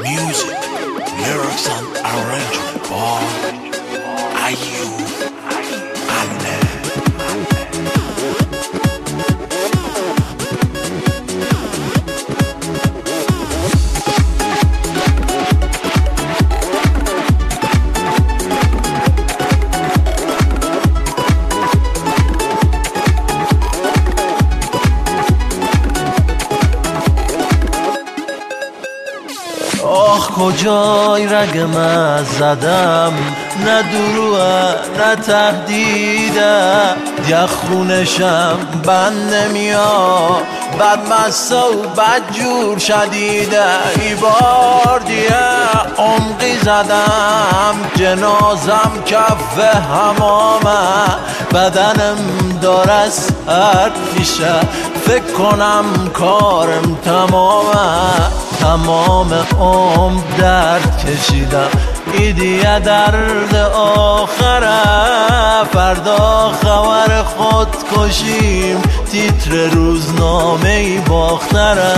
Music, lyrics and arrangement by Ayub Ahmed. آخ کجای رگم از زدم، نه دروه نه تهدیده، یه خونشم بند نمیاد، بد مسته و بد جور شدیده. ای بار دیگه عمقی زدم، جنازم کف همامه، بدنم داره سرد میشه، فکر کنم کارم تمامه. تمام عمر درد کشیدم، ایدیه درد آخره، فردا خبر خودکشیم، تیتر روزنامه ای باختره.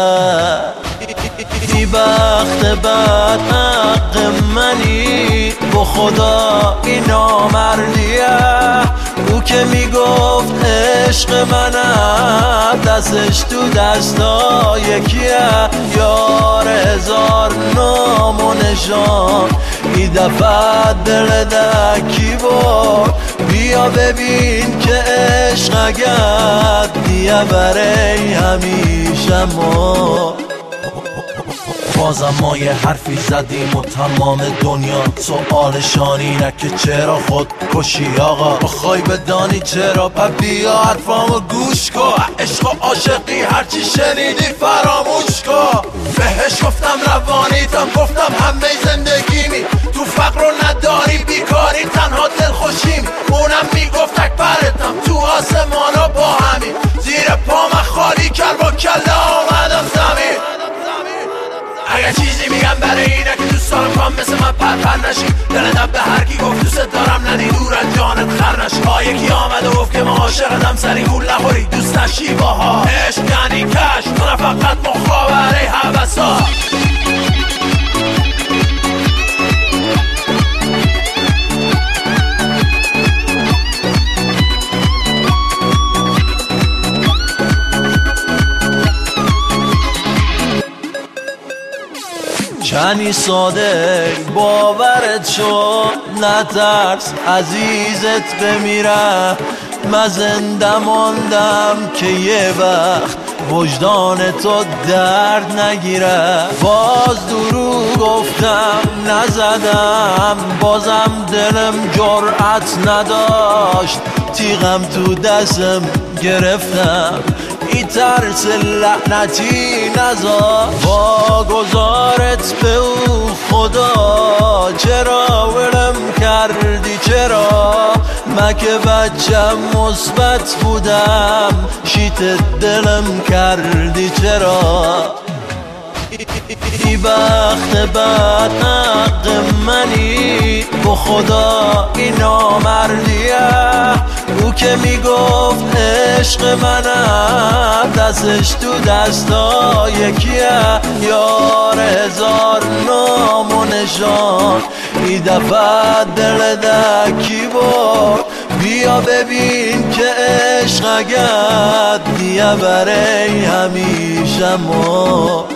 ای بخت بد حق منی، با خدا این نامردیه، او که میگفت عشق منم، دستش تو دستا یکیه، یار هزار نام و نشان، ای دفعه دل دکی برد. بیا ببین که عشق اگر دیگه برای همیشه ما. بازم ما یه حرفی زدیم و تمام دنیا سؤالشان اینه که چرا خود کشی آقا. بخوای بدانی چرا پا بیا حرفامو گوش کن، عشق و عاشقی هرچی شنیدی فراموش کن. بهش گفتم روانیتم، گفتم همه زندگیمی، تو فقر و نداری بیکاری تنها دل خوشیم. اونم میگفت اکبرتم تو آسمانا با همین، زیر پام خالی کرد با کله آمدم زمین. اگه چیزی میگم برای اینه که دوست دارم کام مثل من پر نشی، دلتم به هر کی گفت دوست دارم ندی دور از جانت خر نشی. یکی آمد و گفت که ما عاشقتم، سری گول نخوری دوست نشی باها. عشق یعنی کش، تو نه فقط مخابره حوثا. چنی ساده باورت شد، نترس عزیزت بمیره، من زنده ماندم که یه وقت وجدان تو درد نگیره. باز دروغ گفتم نزدم، بازم دلم جرأت نداشت، تیغم تو دستم گرفتم، ای ترس لعنتی نزار. با گذارت به او خدا، چرا ولم کردی چرا؟ من که بچم مثبت بودم، شیت دلم کردی چرا؟ ای بخت بد حق منی، با خدا این نامردیه، او که میگفت عشق منم، دستش تو دستا یکیه، یار هزار نام و نشان، ای دفعه دل دکی برد. بیا ببین که عشق اگر دیگه برای همیشه ما.